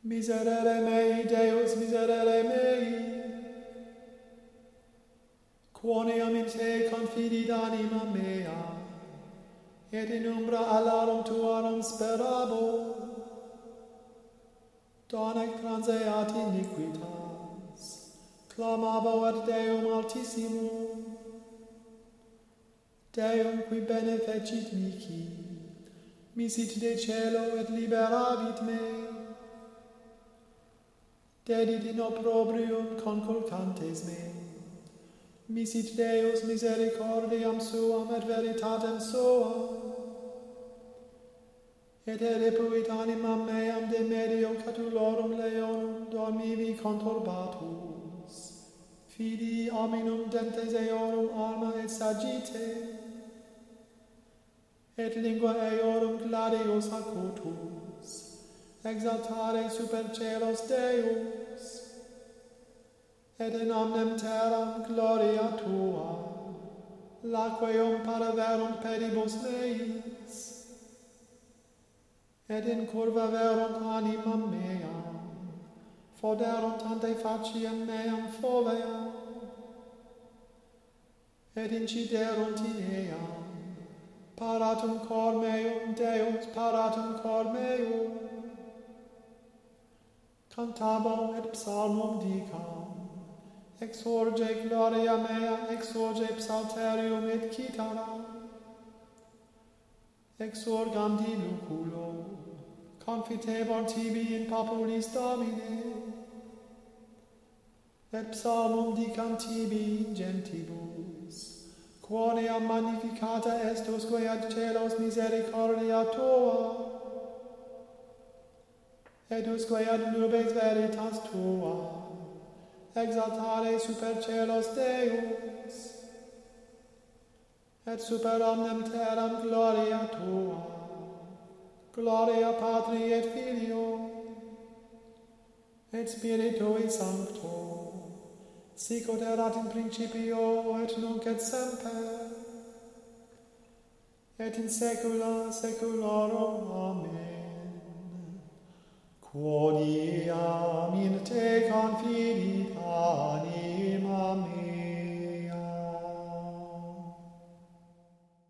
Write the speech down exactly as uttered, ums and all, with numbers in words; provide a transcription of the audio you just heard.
Miserere mei, Deus, miserere mei. Quoniam in te confidit anima mea, et in umbra alarum tuarum sperabo. Donec transeat iniquitas, clamabo ad Deum altissimum. Deum qui bene fecit mihi, misit de cielo et liberavit me. Dedit in opprobrium conculcantes me. Misit Deus misericordiam suam et veritatem suam. Et eripuit animam meam de medio catulorum leonum dormivi conturbatus. Fidi hominum dentes eorum alma et sagitte. Et lingua eorum gladius acutus. Exaltare super celos Deus. Et in omnem terram gloria tua, laqueum paraverunt pedibus meis, et in curva verunt animam meam, foderunt ante faciem meam foveam, et inciderunt eam, paratum cor meum, Deus, paratum cor meum, cantabo et psalmum dicam, exorge gloria mea, exorge psalterium et cithara, exorgam di luculo, confitebor tibi in populis Domine, et psalmum dicam tibi in gentibus, quoniam magnificata est usque ad celos misericordia tua, et usque ad nubes veritas tua, exaltare super celos Deus, et super omnem terram gloria tua, gloria Patri et Filio, et Spiritui Sancto, sicut erat in principio et nunc et semper, et in saecula saeculorum. Amen. Quoniam in te